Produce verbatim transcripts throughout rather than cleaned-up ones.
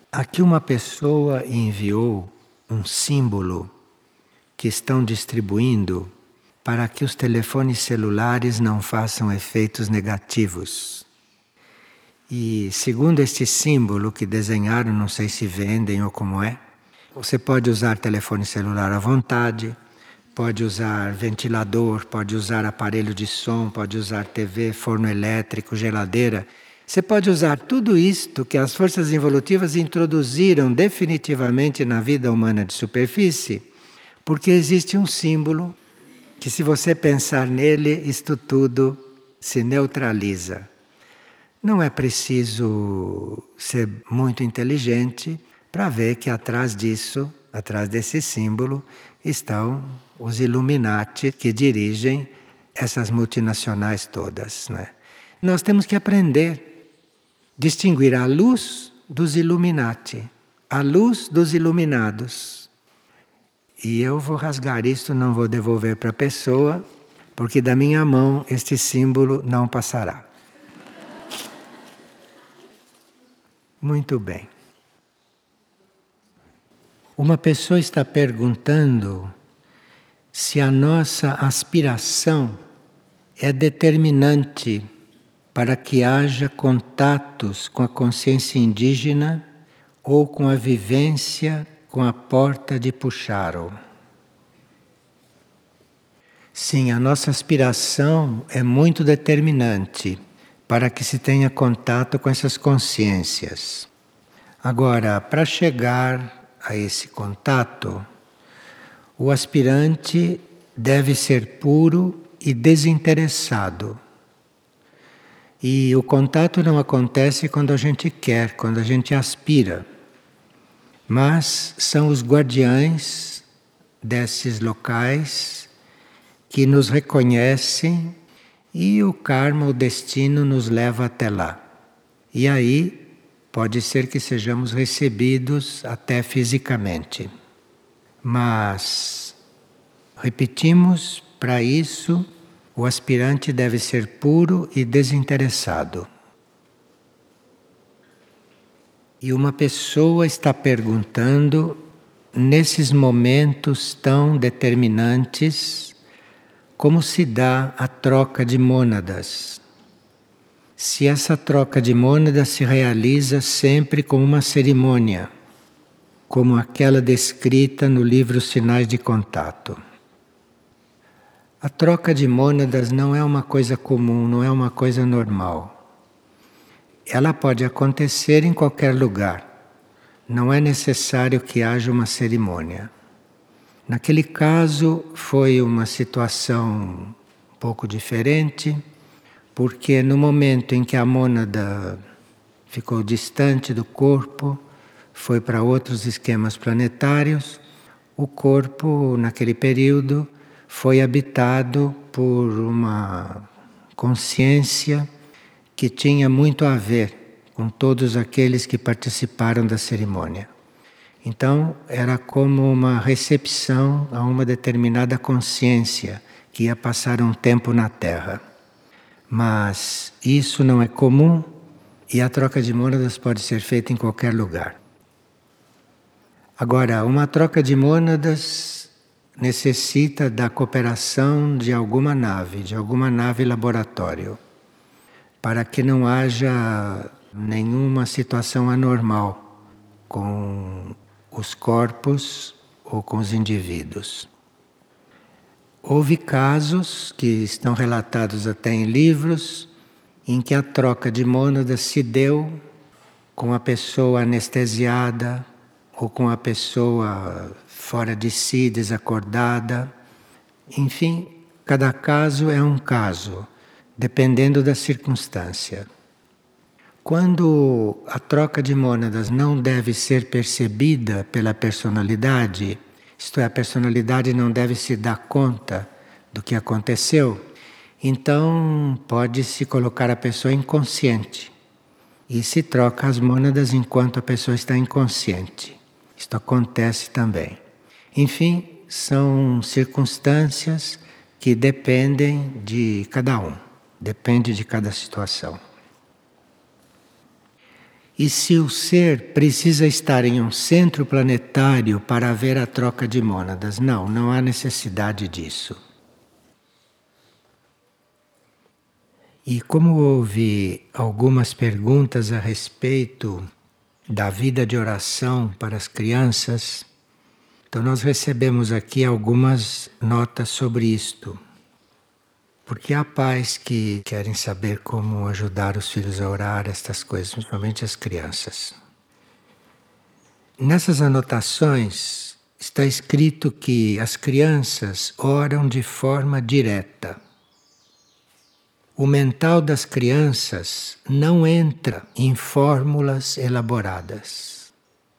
Aqui uma pessoa enviou um símbolo que estão distribuindo para que os telefones celulares não façam efeitos negativos. E segundo este símbolo que desenharam, não sei se vendem ou como é, você pode usar telefone celular à vontade, pode usar ventilador, pode usar aparelho de som, pode usar T V, forno elétrico, geladeira. Você pode usar tudo isto que as forças evolutivas introduziram definitivamente na vida humana de superfície, porque existe um símbolo que, se você pensar nele, isto tudo se neutraliza. Não é preciso ser muito inteligente para ver que atrás disso, atrás desse símbolo, estão os Illuminati que dirigem essas multinacionais todas, né? Nós temos que aprender a distinguir a luz dos Illuminati, a luz dos iluminados. E eu vou rasgar isto, não vou devolver para a pessoa, porque da minha mão este símbolo não passará. Muito bem. Uma pessoa está perguntando se a nossa aspiração é determinante para que haja contatos com a consciência indígena ou com a vivência com a porta de Puxaro. Sim, a nossa aspiração é muito determinante para que se tenha contato com essas consciências. Agora, para chegar a esse contato, o aspirante deve ser puro e desinteressado. E o contato não acontece quando a gente quer, quando a gente aspira. Mas são os guardiães desses locais que nos reconhecem e o karma, o destino, nos leva até lá. E aí pode ser que sejamos recebidos até fisicamente. Mas, repetimos, para isso o aspirante deve ser puro e desinteressado. E uma pessoa está perguntando, nesses momentos tão determinantes, como se dá a troca de mônadas. Se essa troca de mônadas se realiza sempre com uma cerimônia, como aquela descrita no livro Sinais de Contato. A troca de mônadas não é uma coisa comum, não é uma coisa normal. Ela pode acontecer em qualquer lugar. Não é necessário que haja uma cerimônia. Naquele caso foi uma situação um pouco diferente, porque no momento em que a mônada ficou distante do corpo, foi para outros esquemas planetários, o corpo, naquele período, foi habitado por uma consciência que tinha muito a ver com todos aqueles que participaram da cerimônia. Então, era como uma recepção a uma determinada consciência que ia passar um tempo na Terra. Mas isso não é comum e a troca de mônadas pode ser feita em qualquer lugar. Agora, uma troca de mônadas necessita da cooperação de alguma nave, de alguma nave laboratório, para que não haja nenhuma situação anormal com os corpos ou com os indivíduos. Houve casos que estão relatados até em livros em que a troca de mônadas se deu com a pessoa anestesiada ou com a pessoa fora de si, desacordada. Enfim, cada caso é um caso, dependendo da circunstância. Quando a troca de mônadas não deve ser percebida pela personalidade, isto é, a personalidade não deve se dar conta do que aconteceu, então pode-se colocar a pessoa inconsciente e se troca as mônadas enquanto a pessoa está inconsciente. Isto acontece também. Enfim, são circunstâncias que dependem de cada um, depende de cada situação. E se o ser precisa estar em um centro planetário para haver a troca de mônadas? Não, não há necessidade disso. E como houve algumas perguntas a respeito da vida de oração para as crianças, então nós recebemos aqui algumas notas sobre isto. Porque há pais que querem saber como ajudar os filhos a orar, estas coisas, principalmente as crianças. Nessas anotações está escrito que as crianças oram de forma direta. O mental das crianças não entra em fórmulas elaboradas.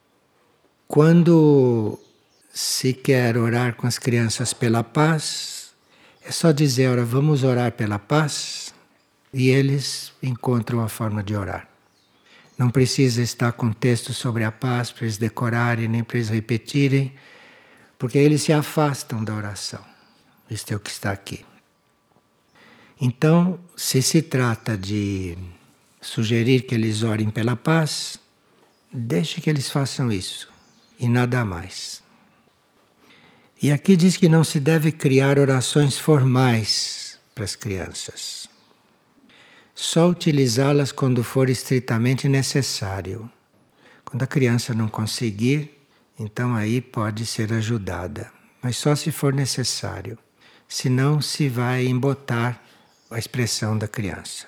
Quando se quer orar com as crianças pela paz, é só dizer, ora, vamos orar pela paz, e eles encontram a forma de orar. Não precisa estar com texto sobre a paz para eles decorarem, nem para eles repetirem, porque eles se afastam da oração. Isto é o que está aqui. Então, se se trata de sugerir que eles orem pela paz, deixe que eles façam isso, e nada mais. E aqui diz que não se deve criar orações formais para as crianças. Só utilizá-las quando for estritamente necessário. Quando a criança não conseguir, então aí pode ser ajudada. Mas só se for necessário. Senão se vai embotar a expressão da criança.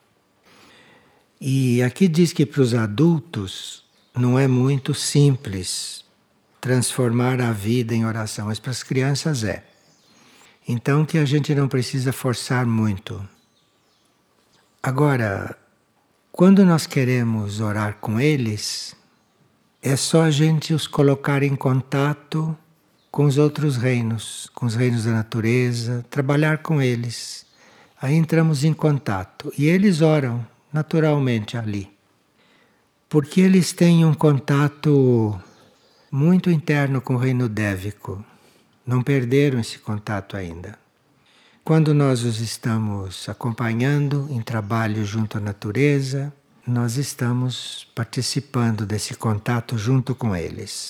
E aqui diz que para os adultos não é muito simples transformar a vida em oração, mas para as crianças é. Então que a gente não precisa forçar muito. Agora, quando nós queremos orar com eles, é só a gente os colocar em contato com os outros reinos, com os reinos da natureza, trabalhar com eles. Aí entramos em contato e eles oram naturalmente ali. Porque eles têm um contato muito interno com o reino dévico. Não perderam esse contato ainda. Quando nós os estamos acompanhando em trabalho junto à natureza, nós estamos participando desse contato junto com eles.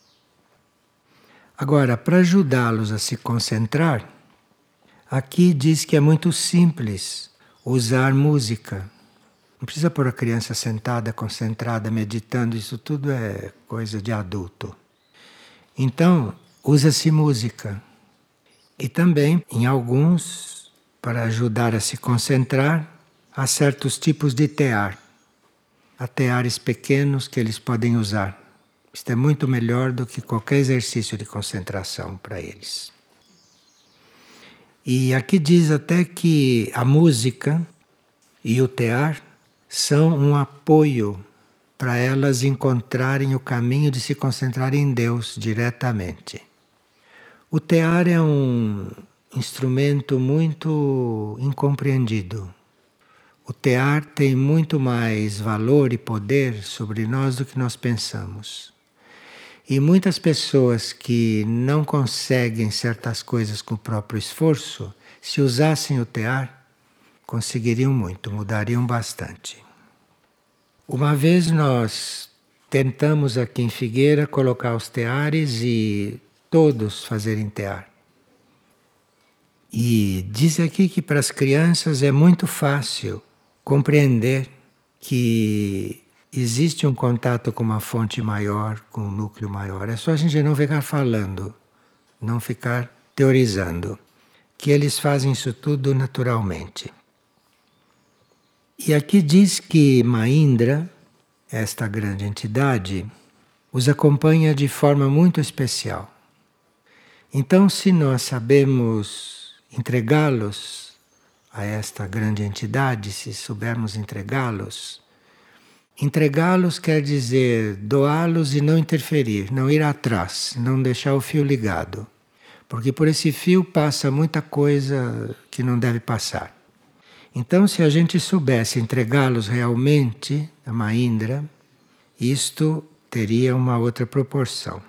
Agora, para ajudá-los a se concentrar, aqui diz que é muito simples usar música. Não precisa pôr a criança sentada, concentrada, meditando, isso tudo é coisa de adulto. Então, usa-se música. E também, em alguns, para ajudar a se concentrar, há certos tipos de tear. Há teares pequenos que eles podem usar. Isto é muito melhor do que qualquer exercício de concentração para eles. E aqui diz até que a música e o tear são um apoio para elas encontrarem o caminho de se concentrarem em Deus diretamente. O tear é um instrumento muito incompreendido. O tear tem muito mais valor e poder sobre nós do que nós pensamos. E muitas pessoas que não conseguem certas coisas com o próprio esforço, se usassem o tear, conseguiriam muito, mudariam bastante. Uma vez nós tentamos aqui em Figueira colocar os teares e todos fazerem tear. E diz aqui que para as crianças é muito fácil compreender que existe um contato com uma fonte maior, com um núcleo maior. É só a gente não ficar falando, não ficar teorizando, que eles fazem isso tudo naturalmente. E aqui diz que Mahindra, esta grande entidade, os acompanha de forma muito especial. Então, se nós sabemos entregá-los a esta grande entidade, se soubermos entregá-los, entregá-los quer dizer doá-los e não interferir, não ir atrás, não deixar o fio ligado. Porque por esse fio passa muita coisa que não deve passar. Então, se a gente soubesse entregá-los realmente a Mahindra, isto teria uma outra proporção.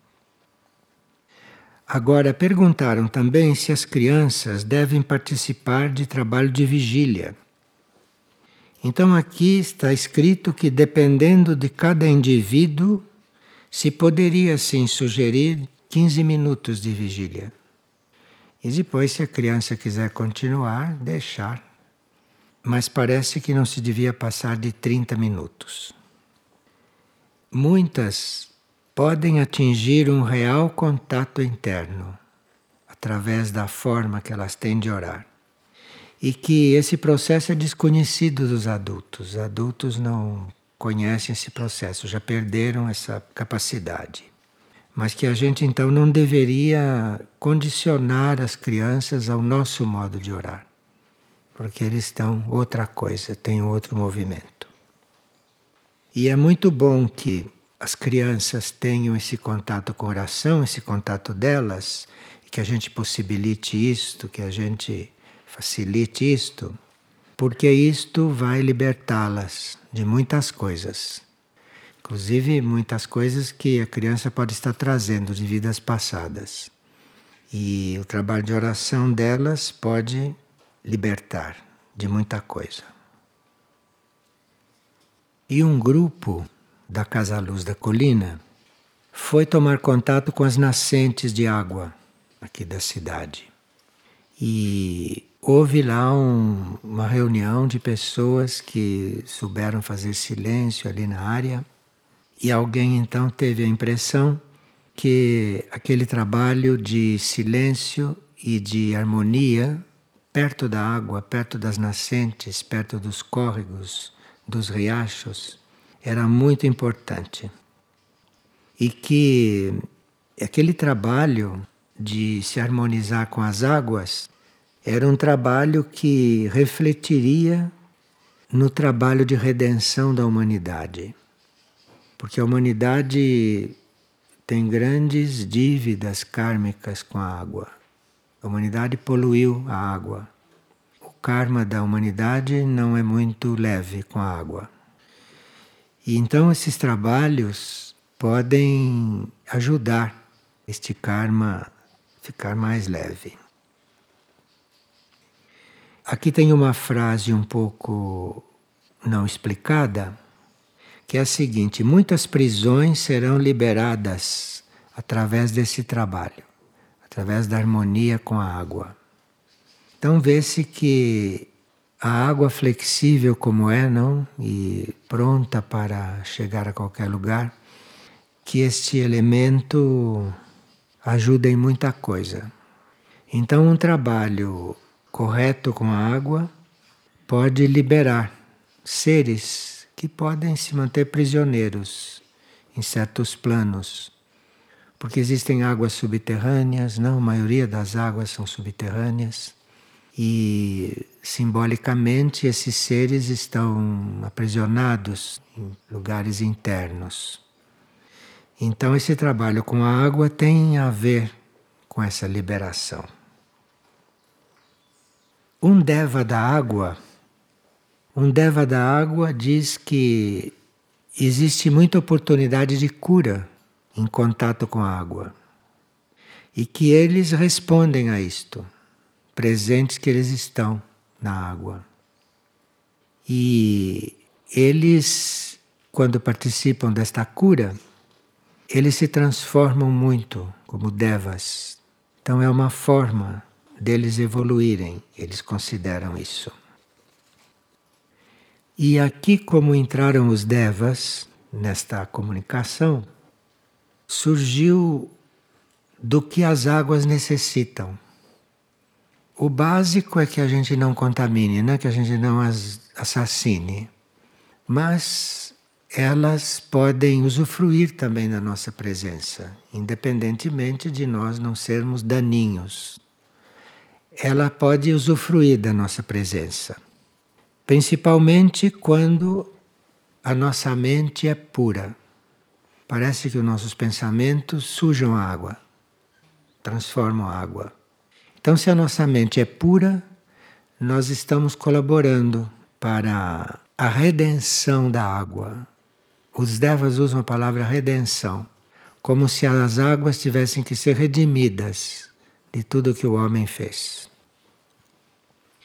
Agora, perguntaram também se as crianças devem participar de trabalho de vigília. Então aqui está escrito que dependendo de cada indivíduo, se poderia sim sugerir quinze minutos de vigília. E depois, se a criança quiser continuar, deixar. Mas parece que não se devia passar de trinta minutos. Muitas podem atingir um real contato interno, através da forma que elas têm de orar. E que esse processo é desconhecido dos adultos. Os adultos não conhecem esse processo, já perderam essa capacidade. Mas que a gente então não deveria condicionar as crianças ao nosso modo de orar. Porque eles estão outra coisa, têm outro movimento. E é muito bom que as crianças tenham esse contato com a oração, esse contato delas, e que a gente possibilite isto, que a gente facilite isto, porque isto vai libertá-las de muitas coisas. Inclusive muitas coisas que a criança pode estar trazendo de vidas passadas. E o trabalho de oração delas pode libertar de muita coisa. E um grupo da Casa Luz da Colina foi tomar contato com as nascentes de água aqui da cidade. E houve lá um, uma reunião de pessoas que souberam fazer silêncio ali na área. E alguém então teve a impressão que aquele trabalho de silêncio e de harmonia perto da água, perto das nascentes, perto dos córregos, dos riachos, era muito importante. E que aquele trabalho de se harmonizar com as águas era um trabalho que refletiria no trabalho de redenção da humanidade. Porque a humanidade tem grandes dívidas kármicas com a água. A humanidade poluiu a água. O karma da humanidade não é muito leve com a água. E então esses trabalhos podem ajudar este karma a ficar mais leve. Aqui tem uma frase um pouco não explicada, que é a seguinte: muitas prisões serão liberadas através desse trabalho, através da harmonia com a água. Então vê-se que a água flexível como é, não? E pronta para chegar a qualquer lugar, que este elemento ajuda em muita coisa. Então um trabalho correto com a água pode liberar seres que podem se manter prisioneiros em certos planos. Porque existem águas subterrâneas, não? A maioria das águas são subterrâneas. E simbolicamente esses seres estão aprisionados em lugares internos. Então esse trabalho com a água tem a ver com essa liberação. Um deva da água, um deva da água diz que existe muita oportunidade de cura em contato com a água. E que eles respondem a isto, presentes que eles estão na água. E eles, quando participam desta cura, eles se transformam muito como devas. Então é uma forma deles evoluírem, eles consideram isso. E aqui, como entraram os devas nesta comunicação, surgiu do que as águas necessitam. O básico é que a gente não contamine, né? Que a gente não as assassine. Mas elas podem usufruir também da nossa presença, independentemente de nós não sermos daninhos. Ela pode usufruir da nossa presença, principalmente quando a nossa mente é pura. Parece que os nossos pensamentos sujam a água, transformam a água. Então, se a nossa mente é pura, nós estamos colaborando para a redenção da água. Os devas usam a palavra redenção, como se as águas tivessem que ser redimidas de tudo que o homem fez.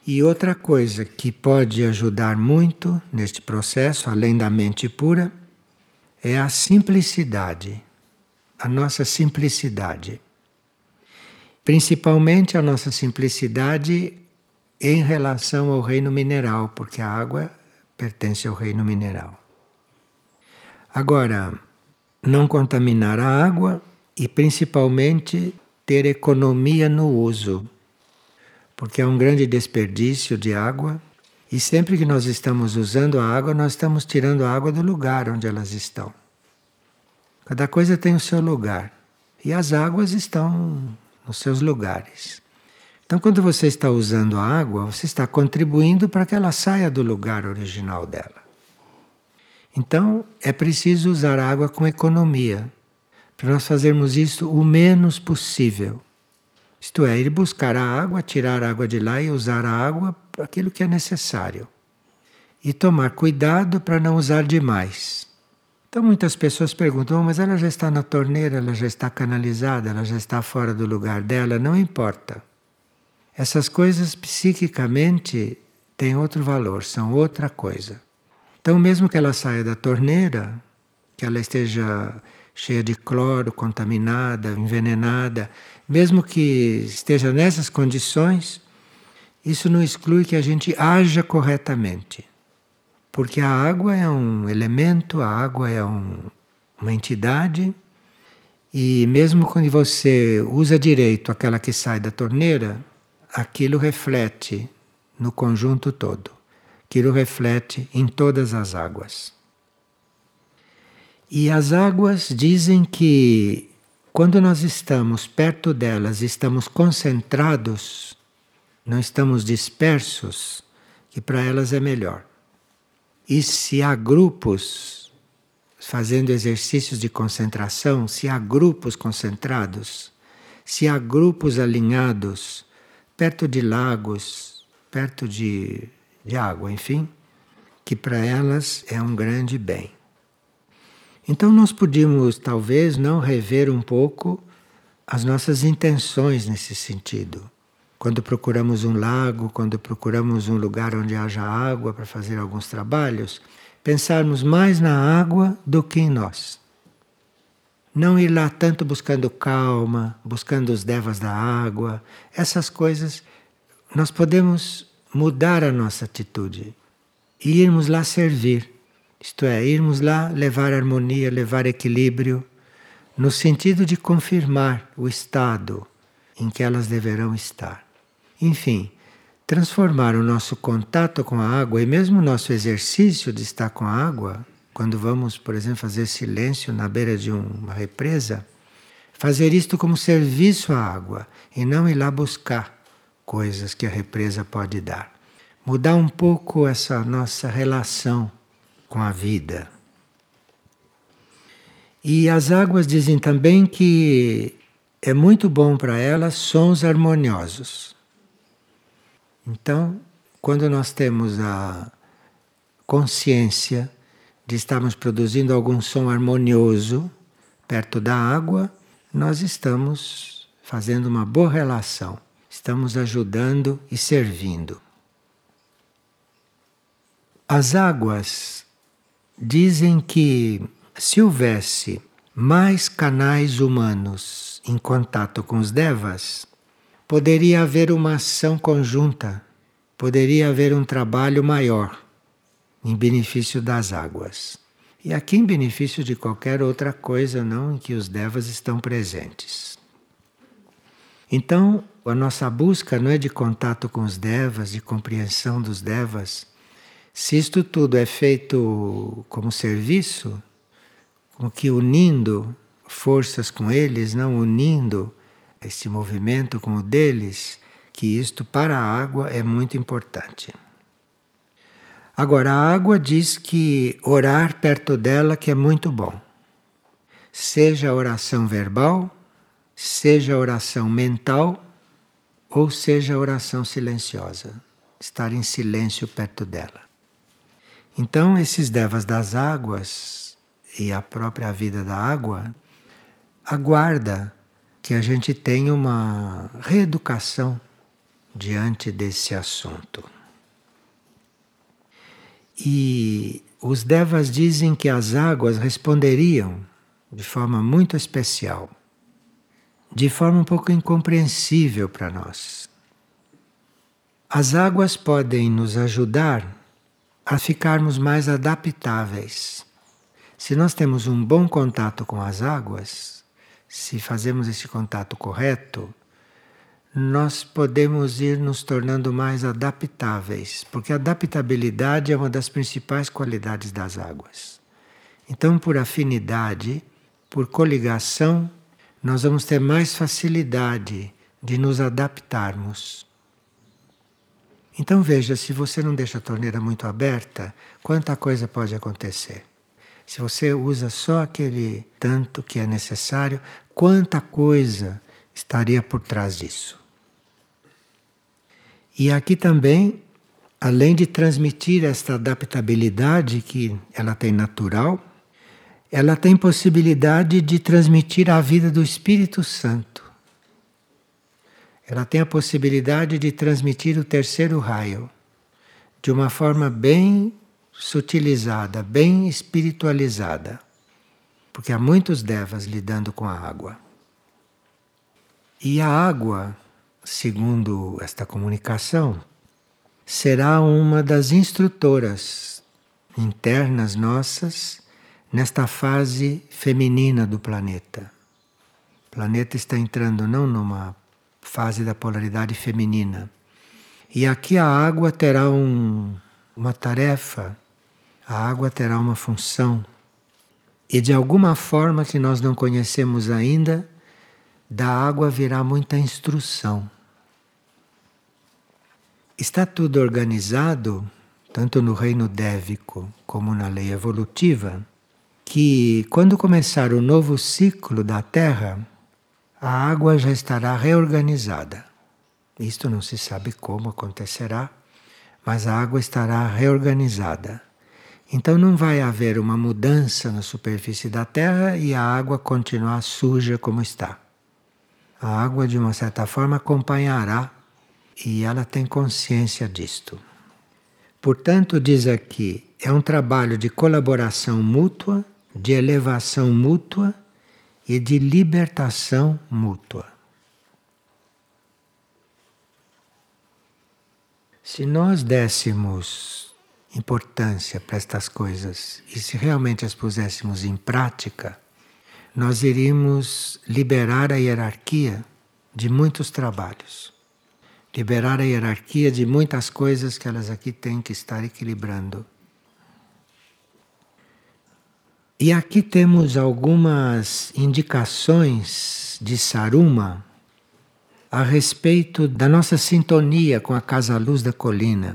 E outra coisa que pode ajudar muito neste processo, além da mente pura, é a simplicidade, a nossa simplicidade. Principalmente a nossa simplicidade em relação ao reino mineral, porque a água pertence ao reino mineral. Agora, não contaminar a água e principalmente ter economia no uso, porque é um grande desperdício de água e sempre que nós estamos usando a água, nós estamos tirando a água do lugar onde elas estão. Cada coisa tem o seu lugar e as águas estão nos seus lugares. Então, quando você está usando a água, você está contribuindo para que ela saia do lugar original dela. Então, é preciso usar a água com economia, para nós fazermos isso o menos possível. Isto é, ir buscar a água, tirar a água de lá e usar a água para aquilo que é necessário. E tomar cuidado para não usar demais. Então muitas pessoas perguntam, oh, mas ela já está na torneira, ela já está canalizada, ela já está fora do lugar dela, não importa. Essas coisas psiquicamente têm outro valor, são outra coisa. Então mesmo que ela saia da torneira, que ela esteja cheia de cloro, contaminada, envenenada, mesmo que esteja nessas condições, isso não exclui que a gente haja corretamente. Porque a água é um elemento, a água é um, uma entidade, e mesmo quando você usa direito aquela que sai da torneira, aquilo reflete no conjunto todo. Aquilo reflete em todas as águas. E as águas dizem que quando nós estamos perto delas, estamos concentrados, não estamos dispersos, que para elas é melhor. E se há grupos fazendo exercícios de concentração, se há grupos concentrados, se há grupos alinhados perto de lagos, perto de, de água, enfim, que para elas é um grande bem. Então nós podíamos talvez não rever um pouco as nossas intenções nesse sentido. Quando procuramos um lago, quando procuramos um lugar onde haja água para fazer alguns trabalhos, pensarmos mais na água do que em nós. Não ir lá tanto buscando calma, buscando os devas da água, essas coisas, nós podemos mudar a nossa atitude e irmos lá servir. Isto é, irmos lá levar harmonia, levar equilíbrio, no sentido de confirmar o estado em que elas deverão estar. Enfim, transformar o nosso contato com a água e mesmo o nosso exercício de estar com a água, quando vamos, por exemplo, fazer silêncio na beira de uma represa, fazer isto como serviço à água e não ir lá buscar coisas que a represa pode dar. Mudar um pouco essa nossa relação com a vida. E as águas dizem também que é muito bom para elas sons harmoniosos. Então, quando nós temos a consciência de estarmos produzindo algum som harmonioso perto da água, nós estamos fazendo uma boa relação, estamos ajudando e servindo. As águas dizem que se houvesse mais canais humanos em contato com os devas, poderia haver uma ação conjunta, poderia haver um trabalho maior em benefício das águas. E aqui em benefício de qualquer outra coisa, não em que os devas estão presentes. Então, a nossa busca não é de contato com os devas, de compreensão dos devas. Se isto tudo é feito como serviço, como que unindo forças com eles, não unindo esse movimento com o deles, que isto para a água é muito importante. Agora, a água diz que orar perto dela que é muito bom. Seja oração verbal, seja oração mental, ou seja oração silenciosa. Estar em silêncio perto dela. Então, esses devas das águas e a própria vida da água aguarda que a gente tenha uma reeducação diante desse assunto. E os devas dizem que as águas responderiam de forma muito especial, de forma um pouco incompreensível para nós. As águas podem nos ajudar a ficarmos mais adaptáveis. Se nós temos um bom contato com as águas, se fazemos esse contato correto, nós podemos ir nos tornando mais adaptáveis, porque a adaptabilidade é uma das principais qualidades das águas. Então, por afinidade, por coligação, nós vamos ter mais facilidade de nos adaptarmos. Então veja, se você não deixa a torneira muito aberta, quanta coisa pode acontecer. Se você usa só aquele tanto que é necessário, quanta coisa estaria por trás disso. E aqui também, além de transmitir esta adaptabilidade que ela tem natural, ela tem possibilidade de transmitir a vida do Espírito Santo. Ela tem a possibilidade de transmitir o terceiro raio de uma forma bem sutilizada, bem espiritualizada, porque há muitos devas lidando com a água. E a água, segundo esta comunicação, será uma das instrutoras internas nossas nesta fase feminina do planeta. O planeta está entrando não numa fase da polaridade feminina. E aqui a água terá um, uma tarefa, a água terá uma função. E de alguma forma que nós não conhecemos ainda, da água virá muita instrução. Está tudo organizado, tanto no reino dévico como na lei evolutiva, que quando começar o novo ciclo da Terra, a água já estará reorganizada. Isto não se sabe como acontecerá, mas a água estará reorganizada. Então não vai haver uma mudança na superfície da Terra e a água continuar suja como está. A água, de uma certa forma, acompanhará e ela tem consciência disto. Portanto, diz aqui, é um trabalho de colaboração mútua, de elevação mútua e de libertação mútua. Se nós dessemos importância para estas coisas e se realmente as puséssemos em prática, nós iríamos liberar a hierarquia de muitos trabalhos. Liberar a hierarquia de muitas coisas que elas aqui têm que estar equilibrando. E aqui temos algumas indicações de Saruma a respeito da nossa sintonia com a Casa-Luz da Colina.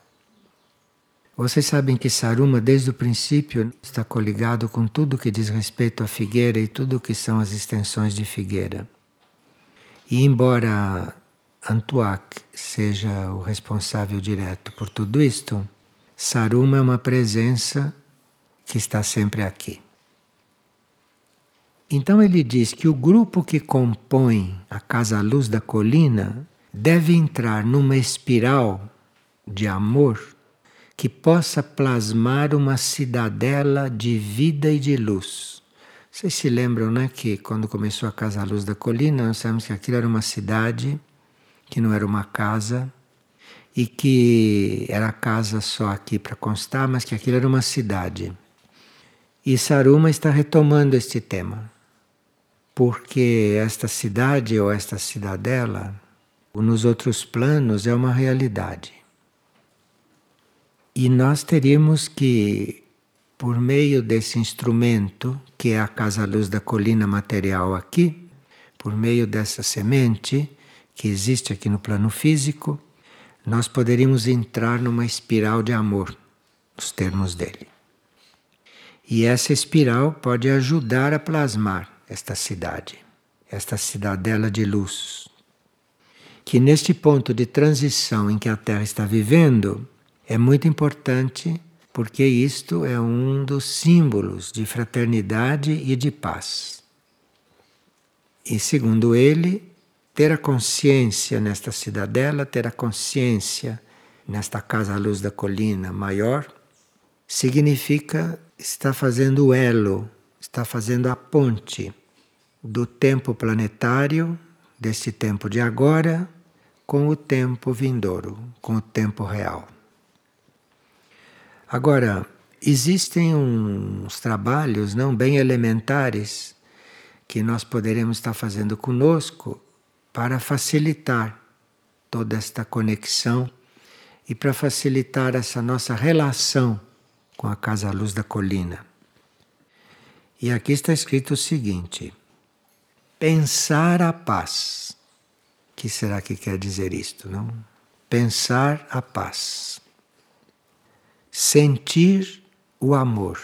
Vocês sabem que Saruma, desde o princípio, está coligado com tudo que diz respeito à figueira e tudo que são as extensões de figueira. E embora Antuak seja o responsável direto por tudo isto, Saruma é uma presença que está sempre aqui. Então ele diz que o grupo que compõe a Casa-Luz da Colina deve entrar numa espiral de amor que possa plasmar uma cidadela de vida e de luz. Vocês se lembram, né, que quando começou a Casa-Luz da Colina, nós sabemos que aquilo era uma cidade, que não era uma casa, e que era casa só aqui para constar, mas que aquilo era uma cidade. E Saruma está retomando este tema, porque esta cidade ou esta cidadela, nos outros planos, é uma realidade. E nós teríamos que, por meio desse instrumento, que é a Casa-Luz da Colina material aqui, por meio dessa semente que existe aqui no plano físico, nós poderíamos entrar numa espiral de amor, nos termos dele. E essa espiral pode ajudar a plasmar esta cidade, esta cidadela de luz, que neste ponto de transição em que a Terra está vivendo, é muito importante, porque isto é um dos símbolos de fraternidade e de paz. E segundo ele, ter a consciência nesta cidadela, ter a consciência nesta casa à luz da colina maior, significa estar fazendo o elo, está fazendo a ponte do tempo planetário, desse tempo de agora, com o tempo vindouro, com o tempo real. Agora, existem uns trabalhos não bem elementares que nós poderemos estar fazendo conosco para facilitar toda esta conexão e para facilitar essa nossa relação com a Casa à Luz da Colina. E aqui está escrito o seguinte: pensar a paz. O que será que quer dizer isto, não? Pensar a paz. Sentir o amor.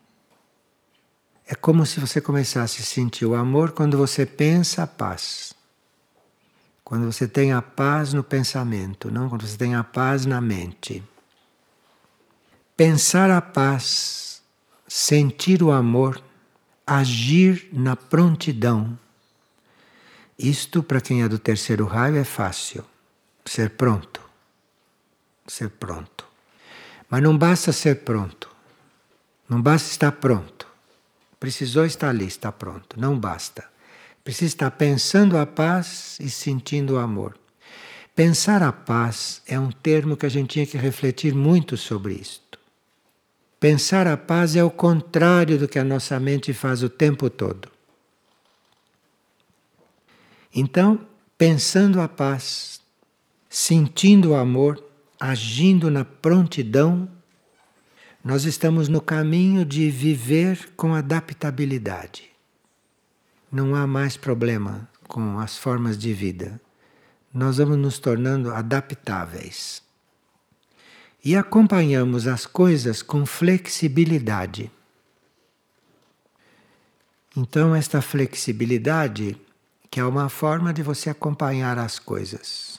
É como se você começasse a sentir o amor quando você pensa a paz. Quando você tem a paz no pensamento, não quando você tem a paz na mente. Pensar a paz, sentir o amor, agir na prontidão. Isto, para quem é do terceiro raio, é fácil. Ser pronto. Ser pronto. Mas não basta ser pronto. Não basta estar pronto. Precisou estar ali, está pronto. Não basta. Precisa estar pensando a paz e sentindo o amor. Pensar a paz é um termo que a gente tinha que refletir muito sobre isto. Pensar a paz é o contrário do que a nossa mente faz o tempo todo. Então, pensando a paz, sentindo o amor, agindo na prontidão, nós estamos no caminho de viver com adaptabilidade. Não há mais problema com as formas de vida. Nós vamos nos tornando adaptáveis. E acompanhamos as coisas com flexibilidade. Então, esta flexibilidade, que é uma forma de você acompanhar as coisas.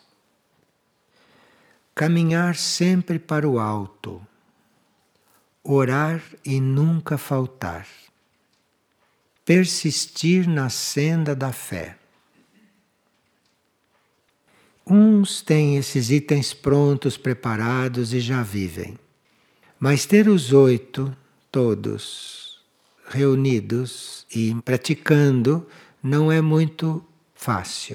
Caminhar sempre para o alto. Orar e nunca faltar. Persistir na senda da fé. Uns têm esses itens prontos, preparados e já vivem. Mas ter os oito, todos, reunidos e praticando, não é muito fácil.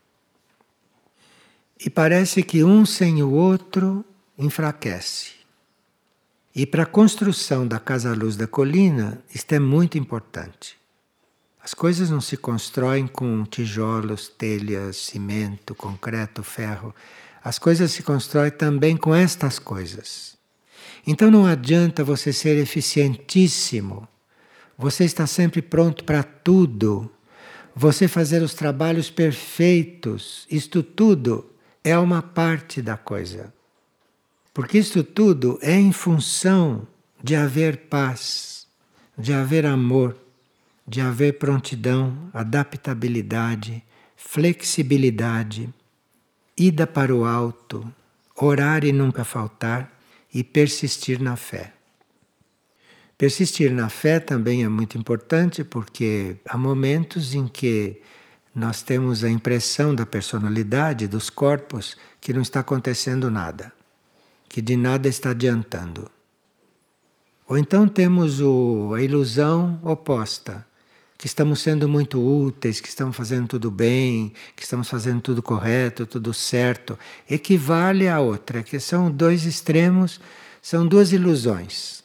E parece que um sem o outro enfraquece. E para a construção da Casa à Luz da Colina, isto é muito importante. As coisas não se constroem com tijolos, telhas, cimento, concreto, ferro. As coisas se constroem também com estas coisas. Então não adianta você ser eficientíssimo. Você está sempre pronto para tudo. Você fazer os trabalhos perfeitos. Isto tudo é uma parte da coisa. Porque isto tudo é em função de haver paz, de haver amor, de haver prontidão, adaptabilidade, flexibilidade, ida para o alto, orar e nunca faltar e persistir na fé. Persistir na fé também é muito importante porque há momentos em que nós temos a impressão da personalidade, dos corpos, que não está acontecendo nada, que de nada está adiantando. Ou então temos o, a ilusão oposta, que estamos sendo muito úteis, que estamos fazendo tudo bem, que estamos fazendo tudo correto, tudo certo. Equivale à outra, que são dois extremos, são duas ilusões.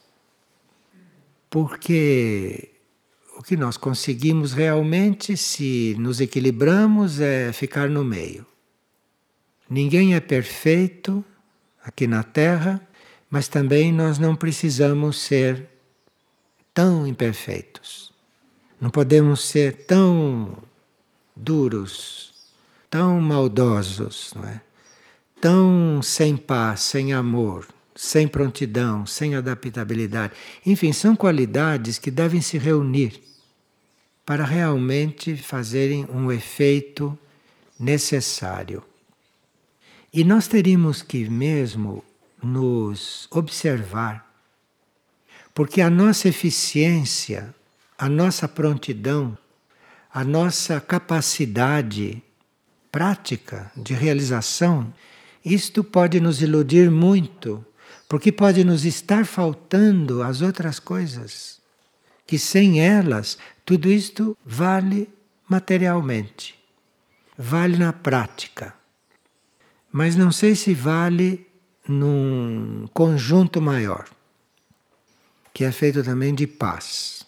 Porque o que nós conseguimos realmente, se nos equilibramos, é ficar no meio. Ninguém é perfeito aqui na Terra, mas também nós não precisamos ser tão imperfeitos. Não podemos ser tão duros, tão maldosos, não é? Tão sem paz, sem amor, sem prontidão, sem adaptabilidade. Enfim, são qualidades que devem se reunir para realmente fazerem um efeito necessário. E nós teríamos que mesmo nos observar, porque a nossa eficiência, a nossa prontidão, a nossa capacidade prática, de realização, isto pode nos iludir muito, porque pode nos estar faltando as outras coisas, que sem elas tudo isto vale materialmente, vale na prática, mas não sei se vale num conjunto maior, que é feito também de paz.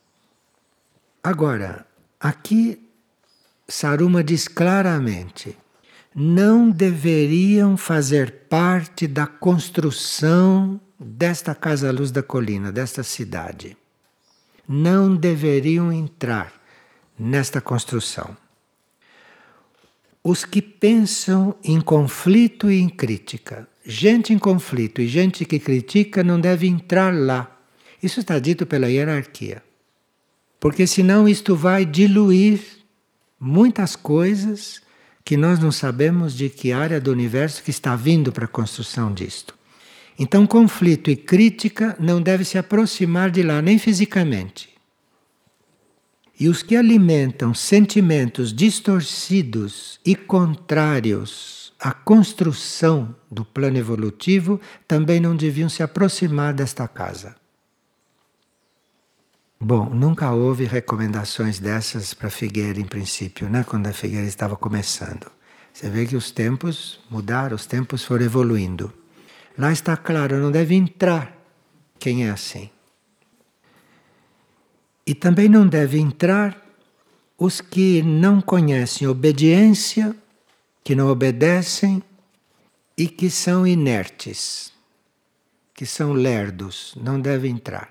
Agora, aqui Saruma diz claramente: não deveriam fazer parte da construção desta Casa Luz da Colina, desta cidade. Não deveriam entrar nesta construção. Os que pensam em conflito e em crítica, gente em conflito e gente que critica não deve entrar lá. Isso está dito pela hierarquia. Porque senão isto vai diluir muitas coisas que nós não sabemos de que área do universo que está vindo para a construção disto. Então, conflito e crítica não devem se aproximar de lá, nem fisicamente. E os que alimentam sentimentos distorcidos e contrários à construção do plano evolutivo também não deviam se aproximar desta casa. Bom, nunca houve recomendações dessas para Figueira em princípio, né? Quando a Figueira estava começando. Você vê que os tempos mudaram, os tempos foram evoluindo. Lá está claro, não deve entrar quem é assim. E também não deve entrar os que não conhecem obediência, que não obedecem e que são inertes, que são lerdos, não devem entrar.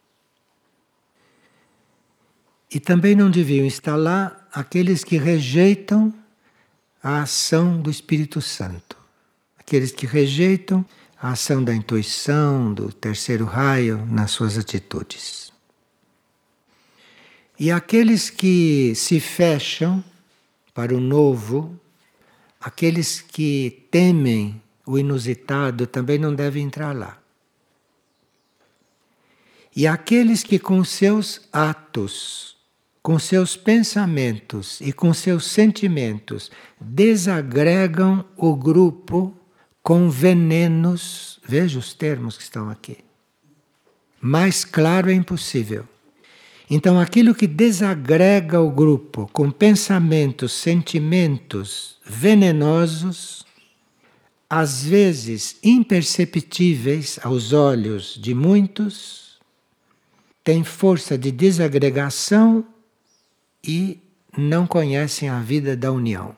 E também não deviam estar lá aqueles que rejeitam a ação do Espírito Santo, aqueles que rejeitam a ação da intuição, do terceiro raio nas suas atitudes. E aqueles que se fecham para o novo, aqueles que temem o inusitado também não devem entrar lá. E aqueles que com seus atos, com seus pensamentos e com seus sentimentos desagregam o grupo com venenos, veja os termos que estão aqui. Mais claro é impossível. Então, aquilo que desagrega o grupo com pensamentos, sentimentos venenosos, às vezes imperceptíveis aos olhos de muitos, tem força de desagregação e não conhecem a vida da união.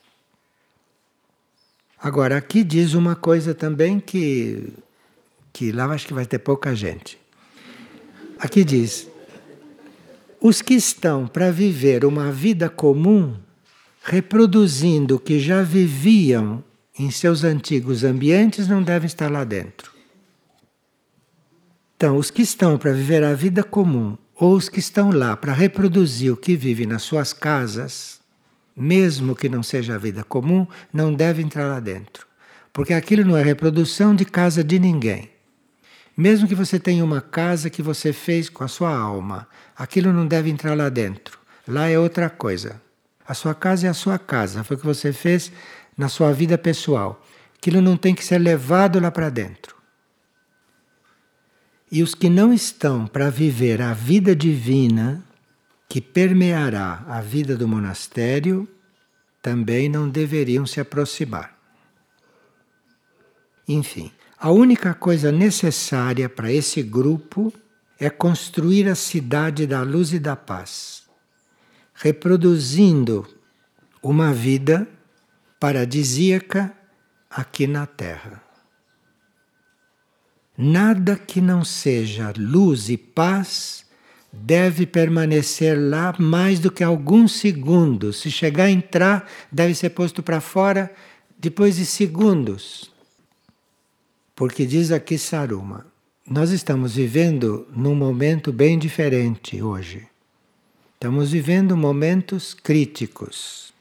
Agora, aqui diz uma coisa também que, que lá acho que vai ter pouca gente. Aqui diz: os que estão para viver uma vida comum, reproduzindo o que já viviam em seus antigos ambientes, não devem estar lá dentro. Então, os que estão para viver a vida comum, ou os que estão lá para reproduzir o que vivem nas suas casas, mesmo que não seja a vida comum, não devem entrar lá dentro. Porque aquilo não é reprodução de casa de ninguém. Mesmo que você tenha uma casa que você fez com a sua alma, aquilo não deve entrar lá dentro. Lá é outra coisa. A sua casa é a sua casa, foi o que você fez na sua vida pessoal. Aquilo não tem que ser levado lá para dentro. E os que não estão para viver a vida divina, que permeará a vida do monastério, também não deveriam se aproximar. Enfim. A única coisa necessária para esse grupo é construir a cidade da luz e da paz, reproduzindo uma vida paradisíaca aqui na Terra. Nada que não seja luz e paz deve permanecer lá mais do que alguns segundos. Se chegar a entrar, deve ser posto para fora depois de segundos. Porque diz aqui Saruma, nós estamos vivendo num momento bem diferente hoje. Estamos vivendo momentos críticos.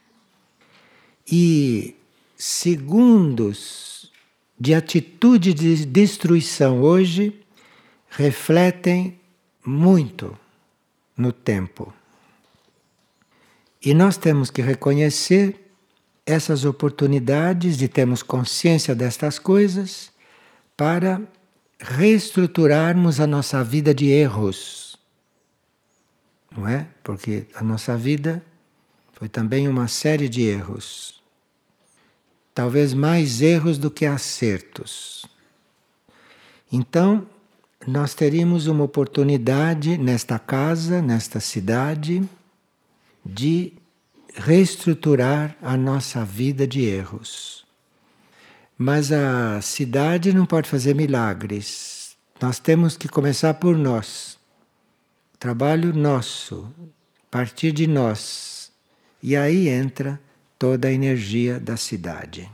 E segundos de atitude de destruição hoje refletem muito no tempo. E nós temos que reconhecer essas oportunidades de termos consciência destas coisas para reestruturarmos a nossa vida de erros. Não é? Porque a nossa vida foi também uma série de erros. Talvez mais erros do que acertos. Então, nós teríamos uma oportunidade nesta casa, nesta cidade, de reestruturar a nossa vida de erros. Mas a cidade não pode fazer milagres. Nós temos que começar por nós. Trabalho nosso, partir de nós. E aí entra toda a energia da cidade.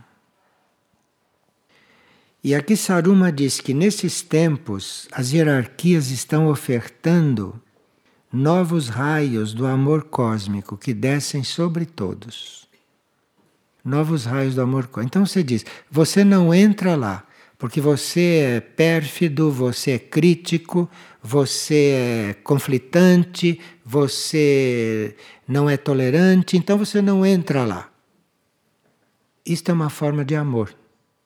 E aqui Saruma diz que nesses tempos as hierarquias estão ofertando novos raios do amor cósmico que descem sobre todos. Novos raios do amor cósmico. Então você diz, você não entra lá, porque você é pérfido, você é crítico, você é conflitante, você não é tolerante, então você não entra lá. Isto é uma forma de amor.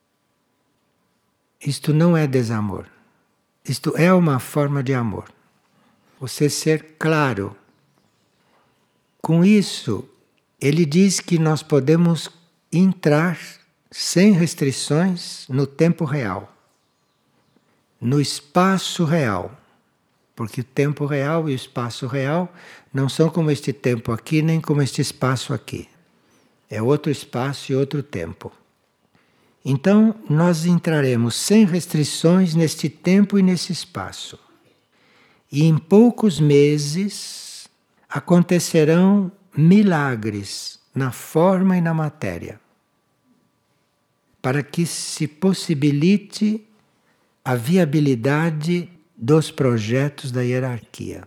Isto não é desamor. Isto é uma forma de amor. Você ser claro. Com isso, ele diz que nós podemos entrar sem restrições no tempo real, no espaço real. Porque o tempo real e o espaço real não são como este tempo aqui, nem como este espaço aqui. É outro espaço e outro tempo. Então, nós entraremos sem restrições neste tempo e nesse espaço. E em poucos meses acontecerão milagres na forma e na matéria, para que se possibilite a viabilidade dos projetos da hierarquia.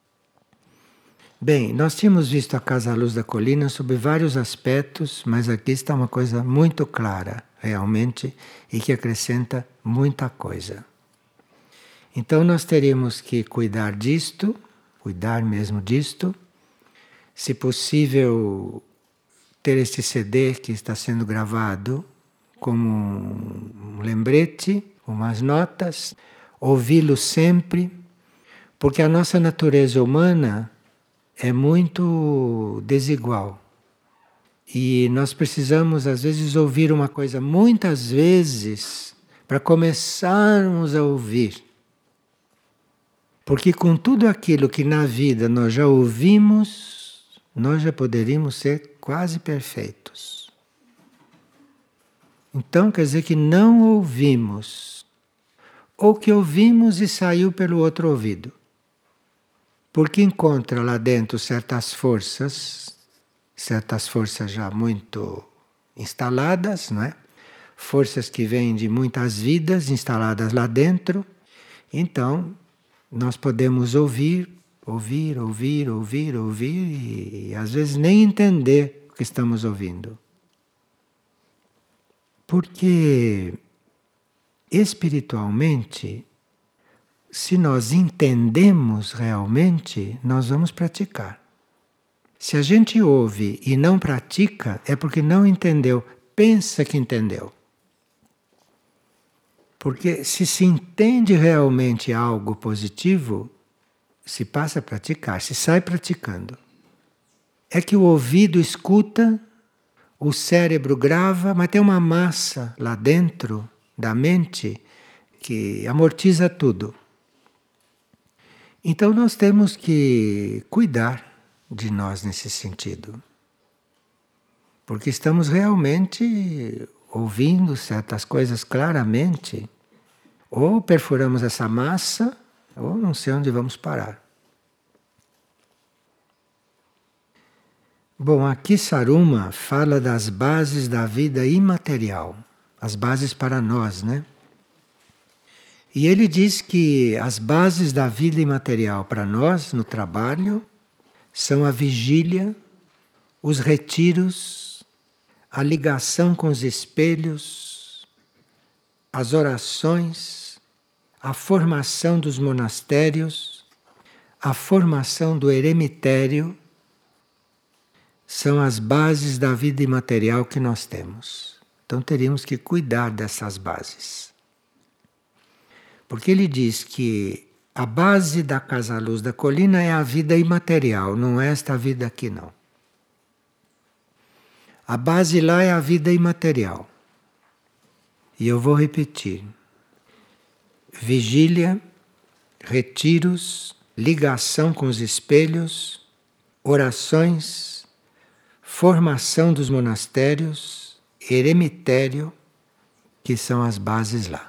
Bem, nós tínhamos visto a Casa Luz da Colina sob vários aspectos, mas aqui está uma coisa muito clara, realmente, e que acrescenta muita coisa. Então nós teríamos que cuidar disto, cuidar mesmo disto, se possível ter este C D que está sendo gravado como um lembrete, umas notas, ouvi-lo sempre, porque a nossa natureza humana é muito desigual. E nós precisamos às vezes ouvir uma coisa muitas vezes para começarmos a ouvir. Porque com tudo aquilo que na vida nós já ouvimos, nós já poderíamos ser quase perfeitos. Então quer dizer que não ouvimos, ou que ouvimos e saiu pelo outro ouvido. Porque encontra lá dentro certas forças, certas forças já muito instaladas, não é? Forças que vêm de muitas vidas instaladas lá dentro. Então, nós podemos ouvir, ouvir, ouvir, ouvir, ouvir e, e às vezes nem entender o que estamos ouvindo. Porque espiritualmente, se nós entendemos realmente, nós vamos praticar. Se a gente ouve e não pratica, é porque não entendeu, pensa que entendeu. Porque se se entende realmente algo positivo, se passa a praticar, se sai praticando. É que o ouvido escuta, o cérebro grava, mas tem uma massa lá dentro da mente que amortiza tudo. Então nós temos que cuidar de nós nesse sentido. Porque estamos realmente ouvindo certas coisas claramente, ou perfuramos essa massa, ou não sei onde vamos parar. Bom, aqui Saruma fala das bases da vida imaterial, as bases para nós, né? E ele diz que as bases da vida imaterial para nós, no trabalho, são a vigília, os retiros, a ligação com os espelhos, as orações, a formação dos monastérios, a formação do eremitério, são as bases da vida imaterial que nós temos. Então teríamos que cuidar dessas bases. Porque ele diz que a base da Casa Luz da Colina é a vida imaterial, não é esta vida aqui não. A base lá é a vida imaterial. E eu vou repetir. Vigília, retiros, ligação com os espelhos, orações, formação dos monastérios, eremitério, que são as bases lá.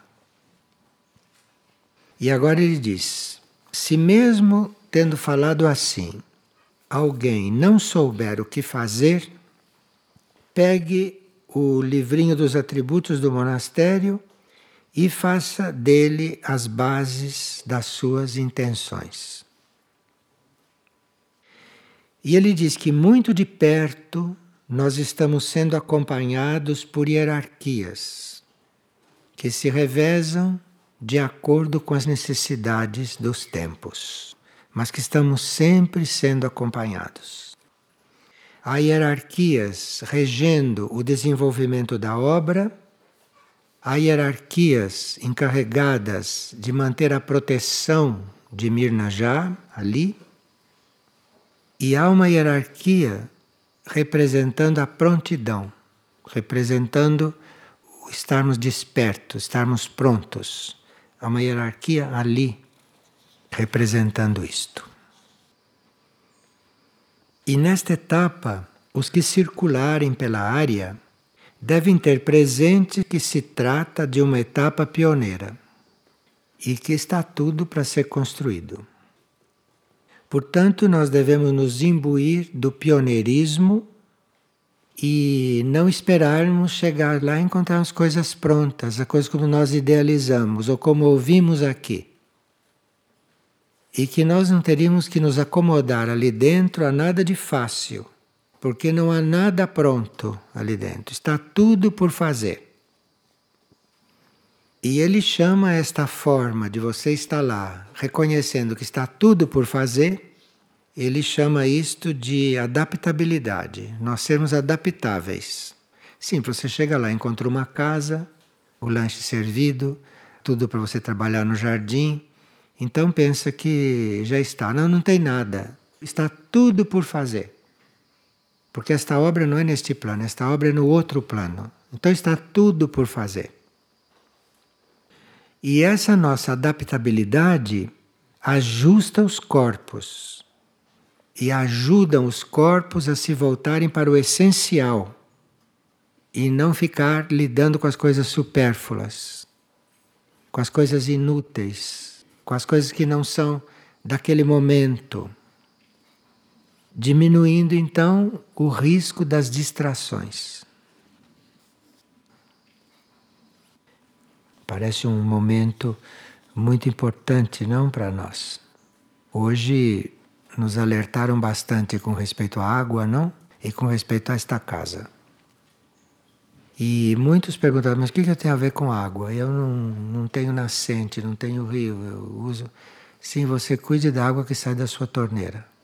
E agora ele diz, se mesmo tendo falado assim, alguém não souber o que fazer, pegue o livrinho dos atributos do monastério e faça dele as bases das suas intenções. E ele diz que muito de perto nós estamos sendo acompanhados por hierarquias que se revezam de acordo com as necessidades dos tempos, mas que estamos sempre sendo acompanhados. Há hierarquias regendo o desenvolvimento da obra, há hierarquias encarregadas de manter a proteção de Mirnajá ali, e há uma hierarquia representando a prontidão, representando o estarmos despertos, estarmos prontos. Há uma hierarquia ali representando isto. E nesta etapa, os que circularem pela área devem ter presente que se trata de uma etapa pioneira e que está tudo para ser construído. Portanto, nós devemos nos imbuir do pioneirismo e não esperarmos chegar lá e encontrarmos coisas prontas, a coisas como nós idealizamos ou como ouvimos aqui. E que nós não teríamos que nos acomodar ali dentro a nada de fácil, porque não há nada pronto ali dentro, está tudo por fazer. E ele chama esta forma de você estar lá, reconhecendo que está tudo por fazer, ele chama isto de adaptabilidade, nós sermos adaptáveis. Sim, você chega lá, encontra uma casa, o lanche servido, tudo para você trabalhar no jardim. Então pensa que já está. Não, não tem nada. Está tudo por fazer. Porque esta obra não é neste plano, esta obra é no outro plano. Então está tudo por fazer. E essa nossa adaptabilidade ajusta os corpos e ajudam os corpos a se voltarem para o essencial e não ficar lidando com as coisas supérfluas, com as coisas inúteis, com as coisas que não são daquele momento, diminuindo então o risco das distrações. Parece um momento muito importante, não, para nós. Hoje nos alertaram bastante com respeito à água, não? E com respeito a esta casa. E muitos perguntaram, mas o que eu tenho a ver com água? Eu não, não tenho nascente, não tenho rio, eu uso... Sim, você cuide da água que sai da sua torneira.